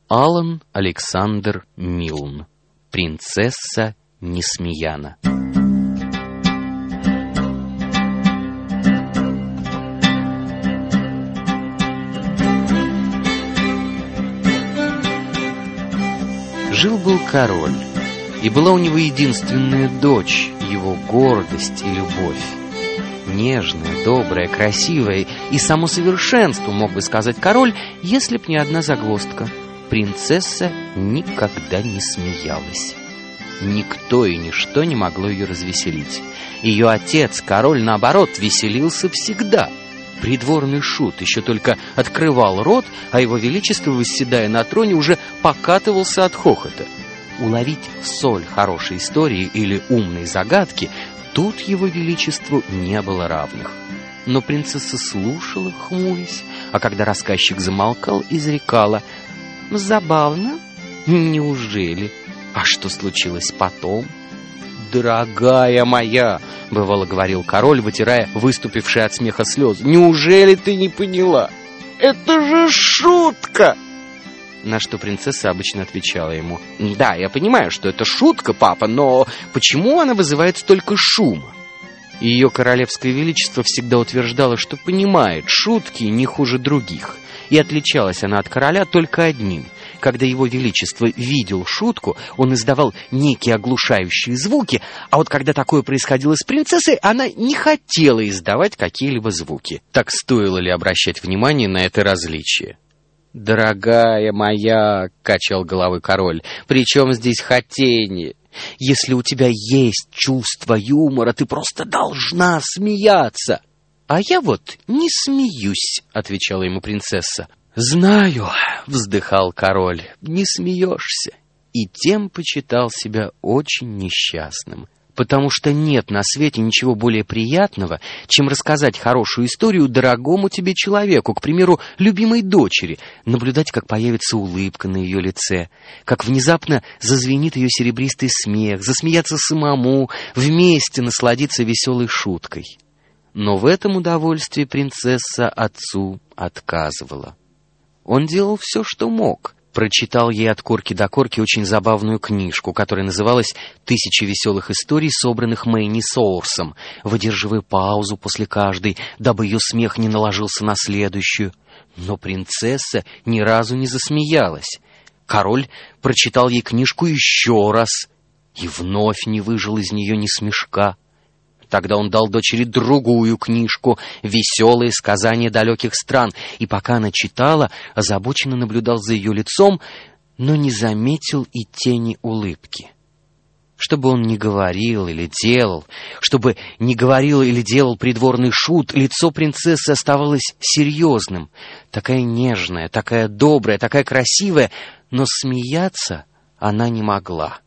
Алан Александр Милн. Принцесса Несмеяна. Жил-был король, и была у него единственная дочь, его гордость и любовь. Нежная, добрая, красивая и само совершенство, мог бы сказать король, если б не одна загвоздка. Принцесса никогда не смеялась. Никто и ничто не могло ее развеселить. Ее отец, король, наоборот, веселился всегда. Придворный шут еще только открывал рот, а его величество, восседая на троне, уже покатывался от хохота. Уловить соль хорошей истории или умной загадки тут его величеству не было равных. Но принцесса слушала, хмурясь, а когда рассказчик замолкал, изрекала: «Забавно? Неужели? А что случилось потом?» «Дорогая моя!» — бывало говорил король, вытирая выступившие от смеха слезы. «Неужели ты не поняла? Это же шутка!» На что принцесса обычно отвечала ему: «Да, я понимаю, что это шутка, папа, но почему она вызывает столько шума?» И ее королевское величество всегда утверждало, что понимает шутки не хуже других. И отличалась она от короля только одним: когда его величество видел шутку, он издавал некие оглушающие звуки, а вот когда такое происходило с принцессой, она не хотела издавать какие-либо звуки. Так стоило ли обращать внимание на это различие? «Дорогая моя», — качал головой король, — «при чем здесь хотение? Если у тебя есть чувство юмора, ты просто должна смеяться». «А я вот не смеюсь», — отвечала ему принцесса. «Знаю», — вздыхал король, — «не смеешься». И тем почитал себя очень несчастным, потому что нет на свете ничего более приятного, чем рассказать хорошую историю дорогому тебе человеку, к примеру, любимой дочери, наблюдать, как появится улыбка на ее лице, как внезапно зазвенит ее серебристый смех, засмеяться самому, вместе насладиться веселой шуткой. Но в этом удовольствии принцесса отцу отказывала. Он делал все, что мог. Прочитал ей от корки до корки очень забавную книжку, которая называлась «Тысячи веселых историй, собранных Мэйни Соурсом», выдерживая паузу после каждой, дабы ее смех не наложился на следующую. Но принцесса ни разу не засмеялась. Король прочитал ей книжку еще раз и вновь не выжил из нее ни смешка. Тогда он дал дочери другую книжку «Веселые сказания далеких стран», и пока она читала, озабоченно наблюдал за ее лицом, но не заметил и тени улыбки. Что бы он ни говорил или делал, чтобы ни говорил или делал придворный шут, лицо принцессы оставалось серьезным. Такая нежная, такая добрая, такая красивая, но смеяться она не могла.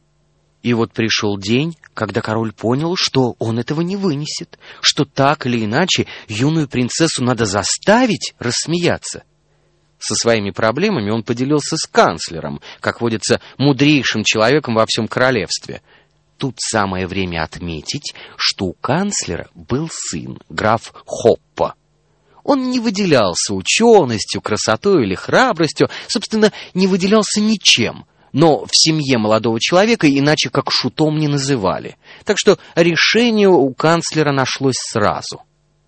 И вот пришел день, когда король понял, что он этого не вынесет, что так или иначе юную принцессу надо заставить рассмеяться. Со своими проблемами он поделился с канцлером, как водится, мудрейшим человеком во всем королевстве. Тут самое время отметить, что у канцлера был сын, граф Хоппа. Он не выделялся ученостью, красотой или храбростью, собственно, не выделялся ничем. Но в семье молодого человека иначе как шутом не называли. Так что решение у канцлера нашлось сразу.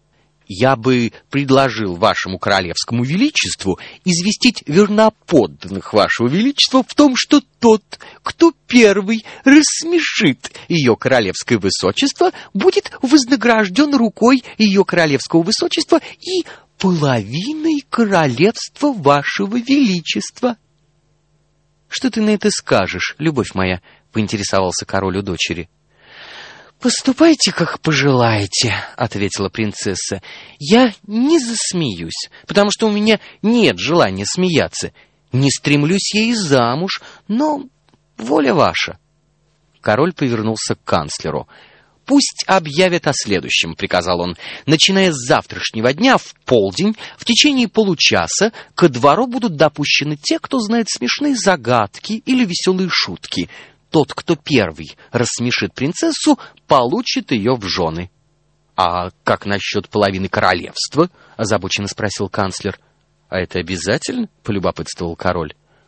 «Я бы предложил вашему королевскому величеству известить верноподданных вашего величества в том, что тот, кто первый рассмешит ее королевское высочество, будет вознагражден рукой ее королевского высочества и половиной королевства вашего величества». «Что ты на это скажешь, любовь моя?» — поинтересовался король у дочери. «Поступайте, как пожелаете», — ответила принцесса. «Я не засмеюсь, потому что у меня нет желания смеяться. Не стремлюсь я и замуж, но воля ваша». Король повернулся к канцлеру. «Пусть объявят о следующем», — приказал он. «Начиная с завтрашнего дня в полдень, в течение получаса, ко двору будут допущены те, кто знает смешные загадки или веселые шутки. Тот, кто первый рассмешит принцессу, получит ее в жены». «А как насчет половины королевства?» — озабоченно спросил канцлер. «А это обязательно?» — полюбопытствовал король.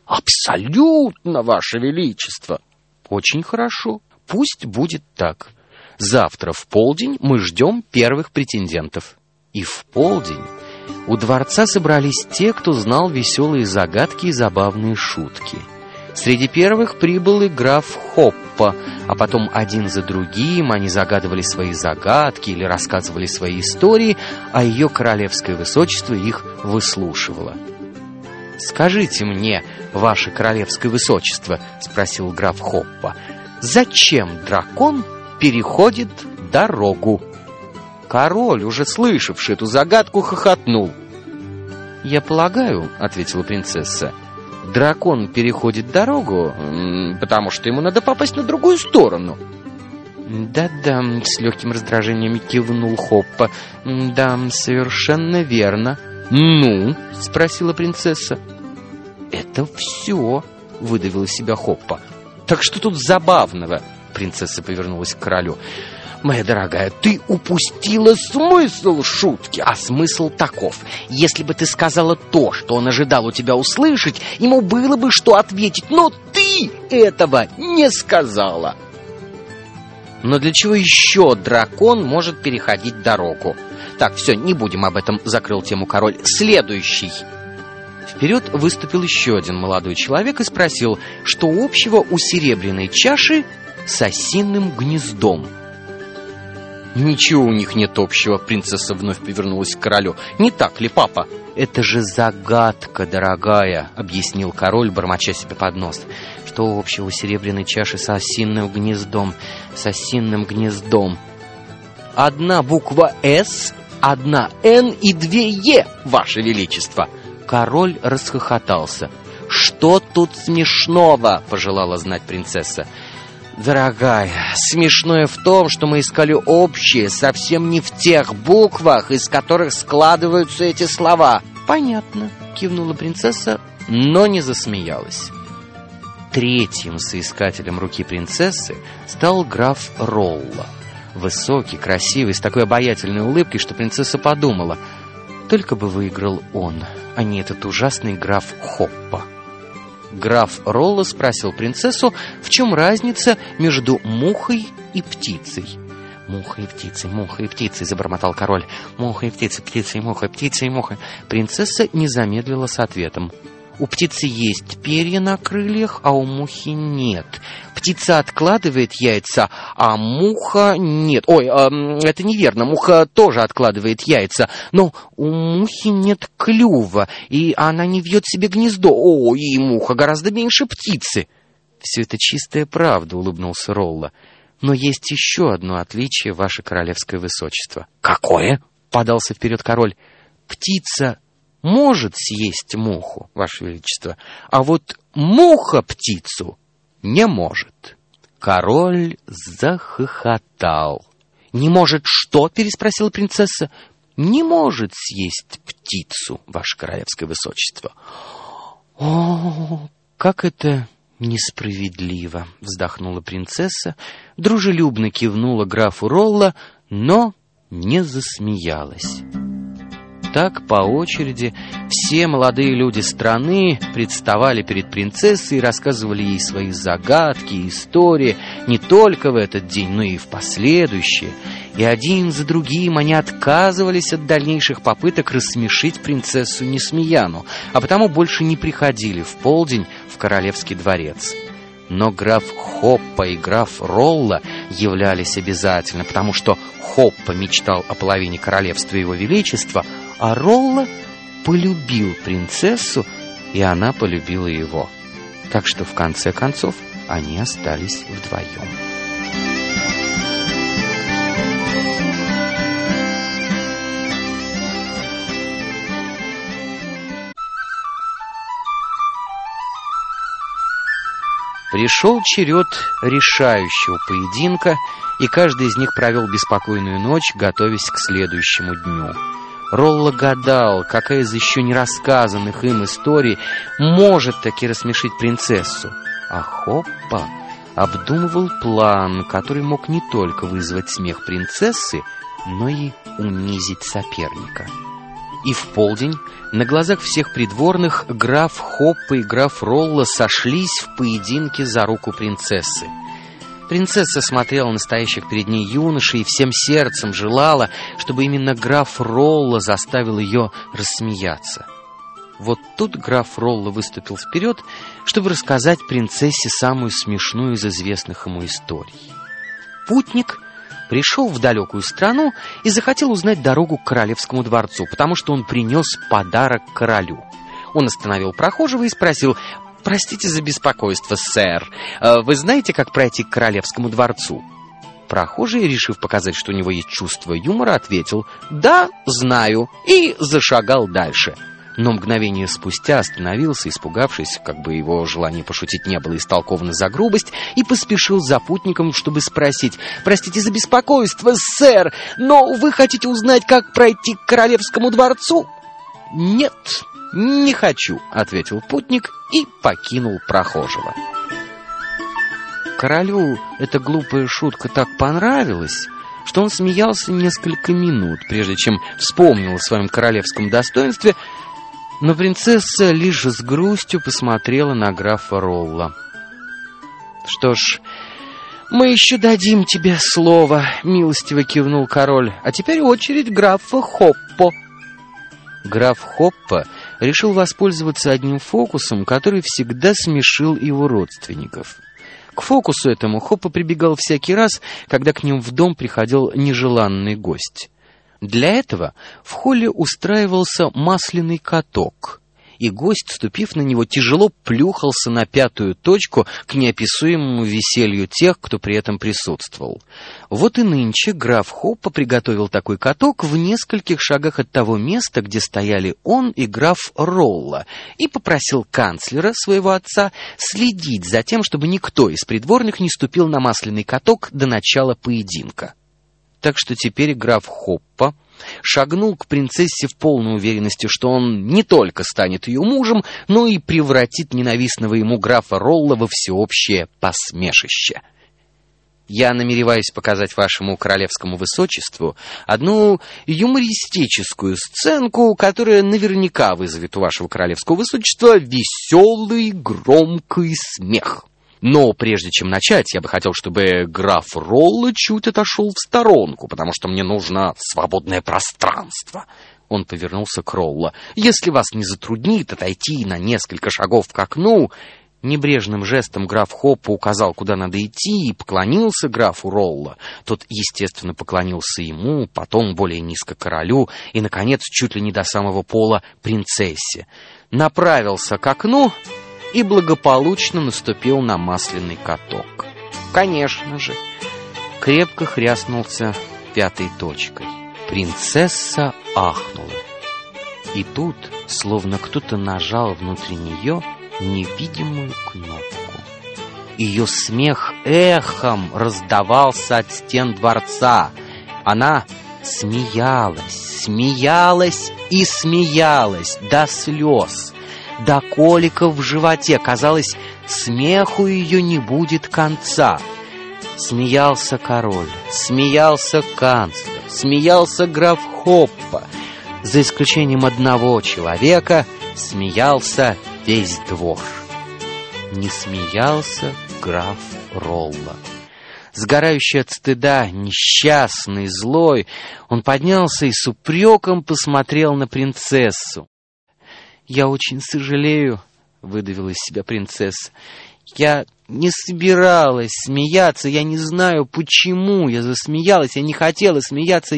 «Абсолютно, Ваше Величество!» «Очень хорошо. Пусть будет так. Завтра в полдень мы ждем первых претендентов». И в полдень у дворца собрались те, кто знал веселые загадки и забавные шутки. Среди первых прибыл и граф Хоппа, а потом один за другим они загадывали свои загадки или рассказывали свои истории, а ее королевское высочество их выслушивало. «Скажите мне, ваше королевское высочество, — спросил граф Хоппа, — зачем дракон переходит дорогу?» Король, уже слышавший эту загадку, хохотнул. «Я полагаю, — ответила принцесса, — дракон переходит дорогу, потому что ему надо попасть на другую сторону». «Да-да, — с легким раздражением кивнул Хоппа, — да, совершенно верно». «Ну?» — спросила принцесса. «Это все», — выдавил из себя Хоппа. «Так что тут забавного?» Принцесса повернулась к королю. «Моя дорогая, ты упустила смысл шутки». «А смысл таков: если бы ты сказала то, что он ожидал у тебя услышать, ему было бы что ответить, но ты этого не сказала». «Но для чего еще дракон может переходить дорогу?» «Так, все, не будем об этом», — закрыл тему король. «Следующий». Вперед выступил еще один молодой человек и спросил, что общего у серебряной чаши с осиным гнездом. «Ничего у них нет общего», — принцесса вновь повернулась к королю. «Не так ли, папа?» «Это же загадка, дорогая», — объяснил король, бормоча себе под нос. «Что общего у серебряной чаши с осиным гнездом? С осиным гнездом? Одна буква «С», одна «Н» и две «Е», Ваше Величество!» Король расхохотался. «Что тут смешного?» — пожелала знать принцесса. «Дорогая, смешное в том, что мы искали общее совсем не в тех буквах, из которых складываются эти слова». «Понятно», — кивнула принцесса, но не засмеялась. Третьим соискателем руки принцессы стал граф Ролла. Высокий, красивый, с такой обаятельной улыбкой, что принцесса подумала, только бы выиграл он, а не этот ужасный граф Хоппа. Граф Ролла спросил принцессу, в чем разница между мухой и птицей. «Муха и птицей», — забормотал король. «Муха и птица, птица и муха, птица и муха». Принцесса не замедлила с ответом. «У птицы есть перья на крыльях, а у мухи нет. Птица откладывает яйца, а муха нет. Ой, это неверно, муха тоже откладывает яйца, но у мухи нет клюва, и она не вьет себе гнездо. О, и муха гораздо меньше птицы». «Все это чистая правда», — улыбнулся Ролла. «Но есть еще одно отличие, ваше королевское высочество». «Какое?» — подался вперед король. «Птица может съесть муху, ваше величество, а вот муха птицу не может». Король захохотал. «Не может что?» — переспросила принцесса. «Не может съесть птицу, ваше королевское высочество». «О, как это несправедливо!» — вздохнула принцесса, дружелюбно кивнула графу Ролла, но не засмеялась. Так по очереди все молодые люди страны представали перед принцессой и рассказывали ей свои загадки и истории не только в этот день, но и в последующие. И один за другим они отказывались от дальнейших попыток рассмешить принцессу Несмеяну, а потому больше не приходили в полдень в королевский дворец. Но граф Хоппа и граф Ролла являлись обязательно, потому что Хоппа мечтал о половине королевства его величества, а Ролла полюбил принцессу, и она полюбила его. Так что в конце концов они остались вдвоем. Пришел черед решающего поединка, и каждый из них провел беспокойную ночь, готовясь к следующему дню. Ролла гадал, какая из еще не рассказанных им историй может таки рассмешить принцессу. А Хоппа обдумывал план, который мог не только вызвать смех принцессы, но и унизить соперника. И в полдень на глазах всех придворных граф Хоппа и граф Ролла сошлись в поединке за руку принцессы. Принцесса смотрела на стоящих перед ней юношей и всем сердцем желала, чтобы именно граф Ролла заставил ее рассмеяться. Вот тут граф Ролла выступил вперед, чтобы рассказать принцессе самую смешную из известных ему историй. Путник пришел в далекую страну и захотел узнать дорогу к королевскому дворцу, потому что он принес подарок королю. Он остановил прохожего и спросил: «Простите за беспокойство, сэр. Вы знаете, как пройти к королевскому дворцу?» Прохожий, решив показать, что у него есть чувство юмора, ответил: «Да, знаю», и зашагал дальше. Но мгновение спустя остановился, испугавшись, как бы его желание пошутить не было истолковано за грубость, и поспешил за путником, чтобы спросить: «Простите за беспокойство, сэр, но вы хотите узнать, как пройти к королевскому дворцу?» «Нет, не хочу», — ответил путник и покинул прохожего. Королю эта глупая шутка так понравилась, что он смеялся несколько минут, прежде чем вспомнил о своем королевском достоинстве, но принцесса лишь с грустью посмотрела на графа Ролла. «Что ж, мы еще дадим тебе слово», — милостиво кивнул король. «А теперь очередь графа Хоппо». Граф Хоппо решил воспользоваться одним фокусом, который всегда смешил его родственников. К фокусу этому Хоппо прибегал всякий раз, когда к ним в дом приходил нежеланный гость. Для этого в холле устраивался масляный каток, и гость, ступив на него, тяжело плюхался на пятую точку к неописуемому веселью тех, кто при этом присутствовал. Вот и нынче граф Хоппо приготовил такой каток в нескольких шагах от того места, где стояли он и граф Ролла, и попросил канцлера, своего отца, следить за тем, чтобы никто из придворных не ступил на масляный каток до начала поединка. Так что теперь граф Хоппо шагнул к принцессе в полной уверенности, что он не только станет ее мужем, но и превратит ненавистного ему графа Ролла во всеобщее посмешище. «Я намереваюсь показать вашему королевскому высочеству одну юмористическую сценку, которая наверняка вызовет у вашего королевского высочества веселый громкий смех. Но прежде чем начать, я бы хотел, чтобы граф Ролла чуть отошел в сторонку, потому что мне нужно свободное пространство». Он повернулся к Ролла. «Если вас не затруднит отойти на несколько шагов к окну...» Небрежным жестом граф Хоппо указал, куда надо идти, и поклонился графу Ролла. Тот, естественно, поклонился ему, потом более низко королю и, наконец, чуть ли не до самого пола принцессе. Направился к окну и благополучно наступил на масляный каток. Конечно же, крепко хряснулся пятой точкой. Принцесса ахнула. И тут, словно кто-то нажал внутри нее невидимую кнопку. Ее смех эхом раздавался от стен дворца. Она смеялась, смеялась и смеялась до слез, до коликов в животе. Казалось, смеху ее не будет конца. Смеялся король, смеялся канцлер, смеялся граф Хоппо. За исключением одного человека смеялся весь двор. Не смеялся граф Ролла. Сгорающий от стыда, несчастный, злой, он поднялся и с упреком посмотрел на принцессу. «Я очень сожалею», — выдавила из себя принцесса. «Я не собиралась смеяться, я не знаю, почему я засмеялась, я не хотела смеяться,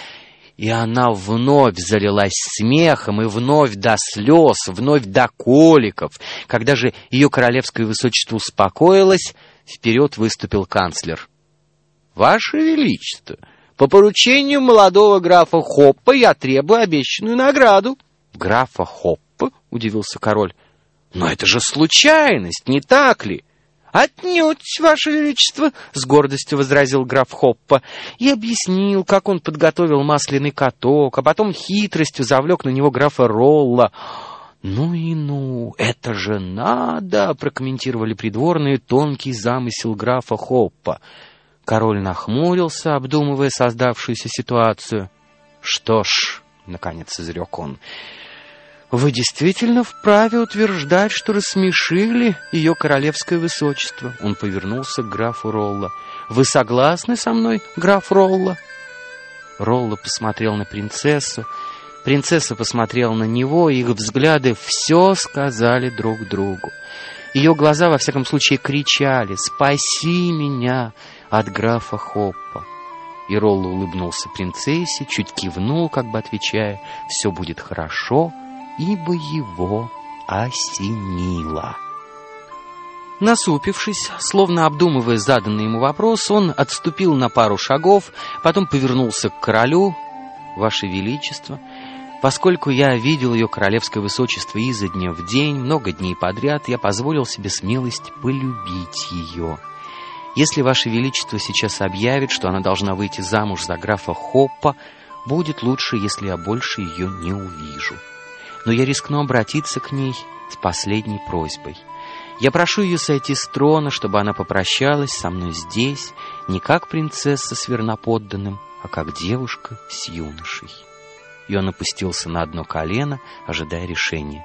И она вновь залилась смехом, и вновь до слез, вновь до коликов. Когда же ее королевское высочество успокоилось, вперед выступил канцлер. «Ваше Величество, по поручению молодого графа Хоппо я требую обещанную награду». «Графа Хоппо?» — удивился король. «Но это же случайность, не так ли?» «Отнюдь, Ваше Величество», — с гордостью возразил граф Хоппо, и объяснил, как он подготовил масляный каток, а потом хитростью завлек на него графа Ролла. «Ну и ну, это же надо!» — прокомментировали придворные тонкий замысел графа Хоппо. Король нахмурился, обдумывая создавшуюся ситуацию. «Что ж, — наконец изрек он. «Вы действительно вправе утверждать, что рассмешили ее королевское высочество». Он повернулся к графу Ролло. «Вы согласны со мной, граф Ролло?» Ролло посмотрел на принцессу. Принцесса посмотрела на него, и их взгляды все сказали друг другу. Ее глаза, во всяком случае, кричали: «Спаси меня от графа Хоппа!» И Ролло улыбнулся принцессе, чуть кивнул, как бы отвечая: «Все будет хорошо», ибо его осенило. Насупившись, словно обдумывая заданный ему вопрос, он отступил на пару шагов, потом повернулся к королю. «Ваше Величество, поскольку я видел ее королевское высочество изо дня в день, много дней подряд, я позволил себе смелость полюбить ее. Если Ваше Величество сейчас объявит, что она должна выйти замуж за графа Хоппа, будет лучше, если я больше ее не увижу. Но я рискну обратиться к ней с последней просьбой. Я прошу ее сойти с трона, чтобы она попрощалась со мной здесь, не как принцесса с верноподданным, а как девушка с юношей». И он опустился на одно колено, ожидая решения.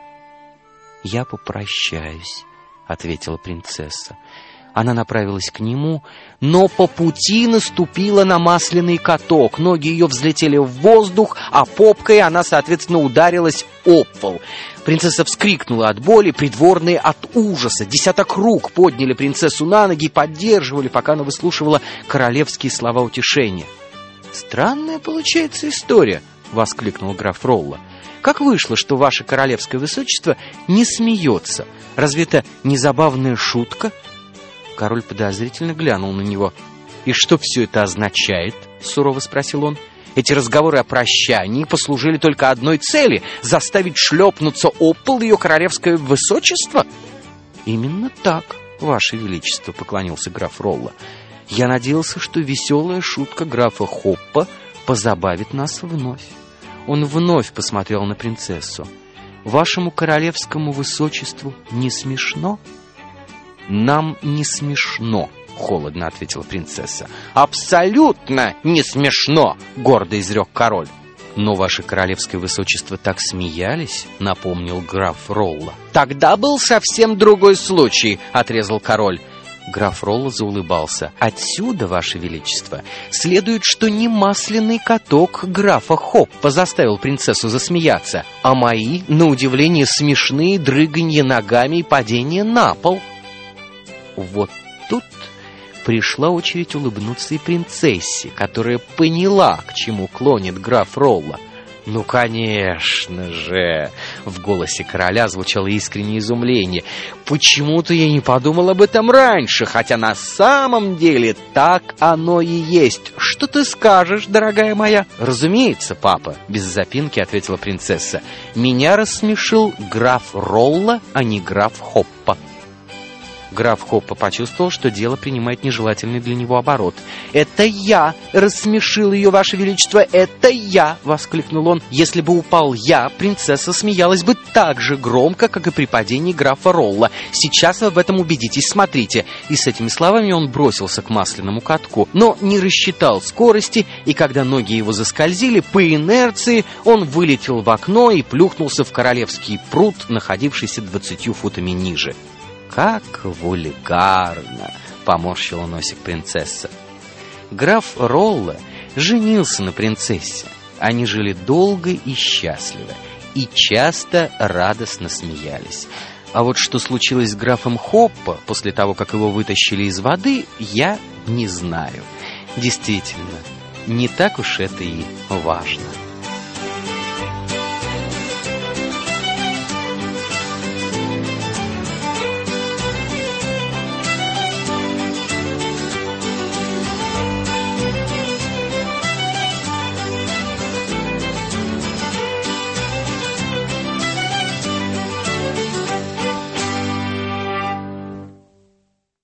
«Я попрощаюсь», — ответила принцесса. Она направилась к нему, но по пути наступила на масляный каток. Ноги ее взлетели в воздух, а попкой она, соответственно, ударилась об пол. Принцесса вскрикнула от боли, придворные от ужаса. 10 рук подняли принцессу на ноги и поддерживали, пока она выслушивала королевские слова утешения. «Странная получается история», — воскликнул граф Ролло. «Как вышло, что ваше королевское высочество не смеется? Разве это не забавная шутка?» Король подозрительно глянул на него. «И что все это означает?» — сурово спросил он. «Эти разговоры о прощании послужили только одной цели — заставить шлепнуться об пол ее королевское высочество?» «Именно так, Ваше Величество», — поклонился граф Ролло. «Я надеялся, что веселая шутка графа Хоппа позабавит нас вновь». Он вновь посмотрел на принцессу. «Вашему королевскому высочеству не смешно?» «Нам не смешно», — холодно ответила принцесса. «Абсолютно не смешно», — гордо изрек король. «Но ваше королевское высочество так смеялись», — напомнил граф Ролло. «Тогда был совсем другой случай», — отрезал король. Граф Ролло заулыбался. «Отсюда, Ваше Величество, следует, что не масляный каток графа Хоппа заставил принцессу засмеяться, а мои, на удивление, смешные дрыганье ногами и падение на пол». Вот тут пришла очередь улыбнуться и принцессе, которая поняла, к чему клонит граф Ролло. «Ну, конечно же!» — в голосе короля звучало искреннее изумление. «Почему-то я не подумал об этом раньше, хотя на самом деле так оно и есть. Что ты скажешь, дорогая моя?» «Разумеется, папа», — без запинки ответила принцесса. «Меня рассмешил граф Ролло, а не граф Хоппа». Граф Хоппа почувствовал, что дело принимает нежелательный для него оборот. «Это я рассмешил ее, Ваше Величество, это я!» — воскликнул он. «Если бы упал я, принцесса смеялась бы так же громко, как и при падении графа Ролло. Сейчас вы в этом убедитесь, смотрите!» И с этими словами он бросился к масляному катку, но не рассчитал скорости, и когда ноги его заскользили, по инерции он вылетел в окно и плюхнулся в королевский пруд, находившийся 20 футами ниже. «Как вульгарно!» — поморщила носик принцесса. Граф Ролло женился на принцессе. Они жили долго и счастливо, и часто радостно смеялись. А вот что случилось с графом Хоппа после того, как его вытащили из воды, я не знаю. Действительно, не так уж это и важно.